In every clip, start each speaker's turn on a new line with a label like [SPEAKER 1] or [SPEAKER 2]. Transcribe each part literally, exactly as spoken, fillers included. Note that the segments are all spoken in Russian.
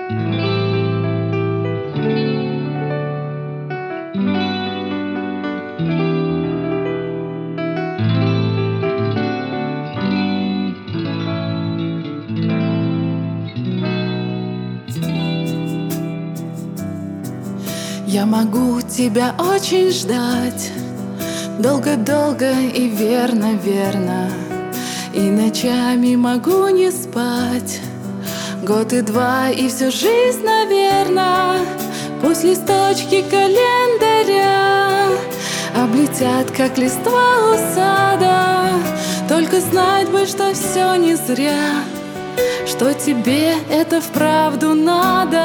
[SPEAKER 1] Я могу тебя очень ждать, долго-долго и верно-верно, и ночами могу не спать. Год и два, и всю жизнь, наверно, пусть листочки календаря облетят, как листва у сада. Только знать бы, что все не зря, что тебе это вправду надо.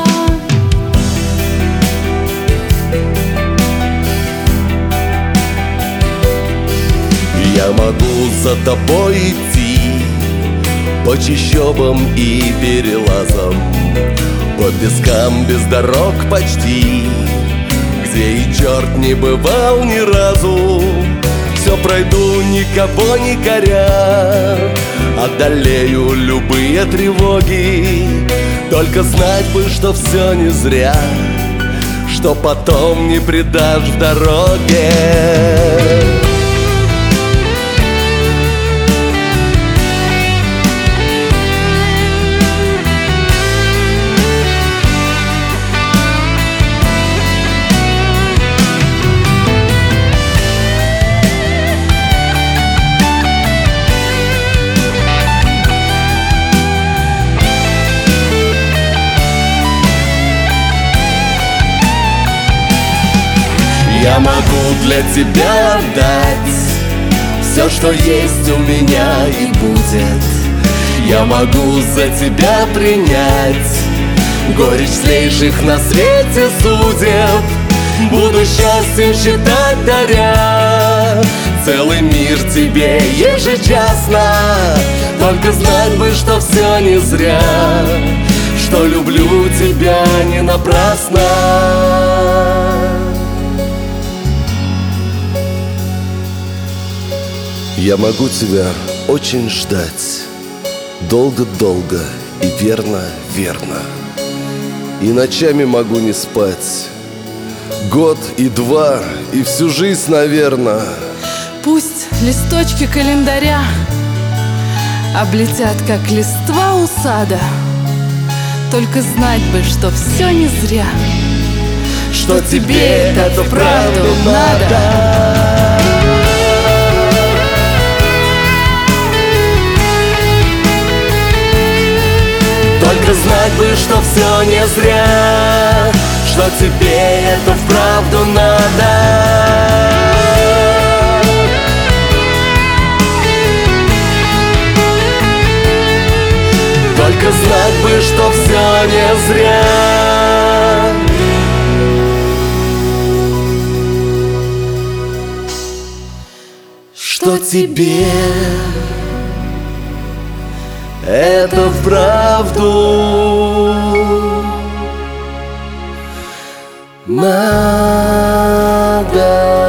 [SPEAKER 2] Я могу за тобой идти по чащобам и перелазам, по пескам без дорог почти, где и черт не бывал ни разу. Все пройду, никого не коря, одолею любые тревоги. Только знать бы, что все не зря, что потом не предашь в дороге. Я могу для тебя отдать все, что есть у меня и будет. Я могу за тебя принять горечь злейших на свете судеб. Буду счастьем считать, даря целый мир тебе ежечасно. Только знать бы, что все не зря, что люблю тебя не напрасно. Я могу тебя очень ждать, долго-долго и верно-верно, и ночами могу не спать, год и два, и всю жизнь, наверно.
[SPEAKER 1] Пусть листочки календаря облетят, как листва у сада. Только знать бы, что все не зря, что тебе это вправду надо.
[SPEAKER 2] Только знать бы, что все не зря, что тебе это вправду надо. Только знать бы, что все не зря, что тебе это вправду надо.